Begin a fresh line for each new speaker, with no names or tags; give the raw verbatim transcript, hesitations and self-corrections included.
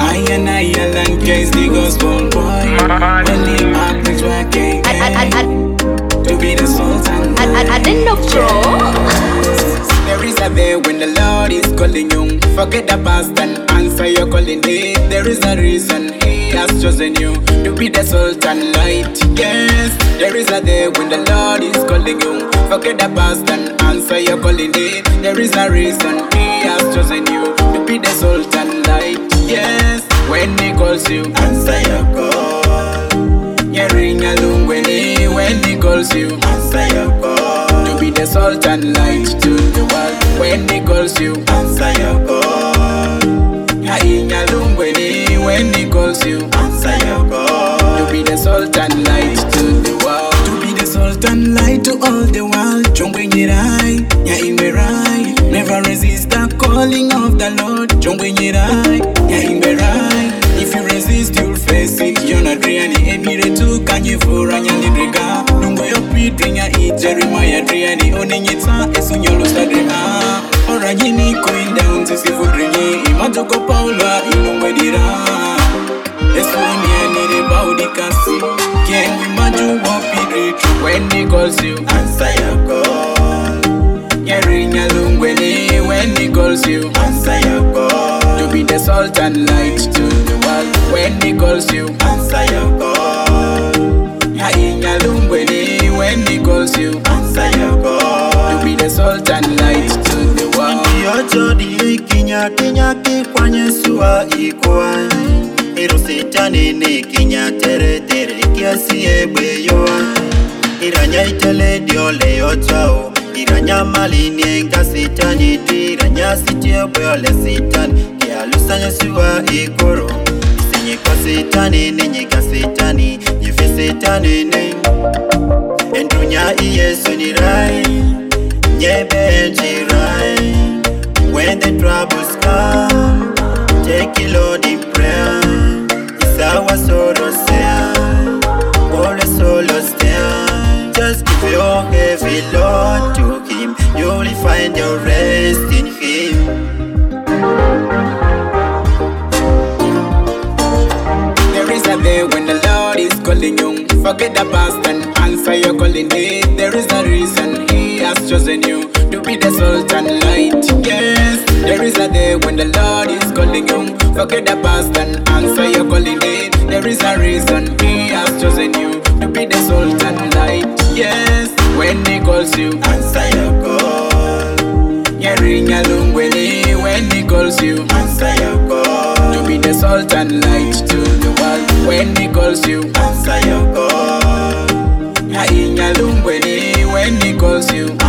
I and I Alan Case the gospel boy. When the happens where I
I, I, I,
to be the sultan.
I, I, I didn't know bro.
There is a day when the Lord is calling you. Forget the past and answer your calling day. There is a reason He has chosen you to be the sultan light. Yes, there is a day when the Lord is calling you. Forget the past and answer your calling day. There is a reason He has chosen you to be the sultan light. Yes, when He calls you, answer your call. Yeah, ring along when He when He calls you, answer your call. To be the sultan light to the world. When He calls you, answer your call. Yeah, ring along when He when He calls you, answer your call. To be the sultan light to the world. To be the sultan light to all the world. Jongwe nyirai, yeah imberai. Never resist the calling of the Lord. Jongwe nyirai, yeah imberai. If you resist, you'll face it. You're not really emire tu kanye fura nyali brega. Nungo yo pitringa it Jeremiah Driani. Oninyita esunyolo sadrema. Ora yini going down to see food ringi. Imajoko paula inungwe dira. Esuni anire baudi kasi. Can we maju wapidri true when He calls you, answer your call. Yeah, ring along when He when He calls you, answer your call. To be the sultan light to the world. When He calls you, answer your call. Yeah, ring along when He when He calls you, answer your call. To be the sultan light to the world.
Yocho di kinya kinya ki kwanye suwa ikuwa. Iru sitani ni kinya tere tere kiasi ebe yoa. Iranya itele diole yochao. Iranya mali nienga sitani di. Iranya sitie bwele sitani. Kia lusanya suwa ikoro. Isenye kwa sitani ni nyika sitani. Jifi sitani ni Endunya iyesu ni rai. Nyebe enji rai. When the troubles come, take it Lord in prayer. It's our solo stand, always solo stand. Just give your heavy load to Him. You'll find your rest in Him.
There is a day when the Lord is calling you. Forget the past and answer your calling day. There is a reason He has chosen you to be the sultan light. Yes, there is a day when the Lord is calling you. Forget the past and answer your calling day. There is a reason He has chosen you to be the sultan light. Yes, when He calls you, answer your call. Yeah, ring along when He when He calls you, answer your call. To be the sultan light to the world. When He calls you, answer your call. Yeah, ring along when He when He calls you,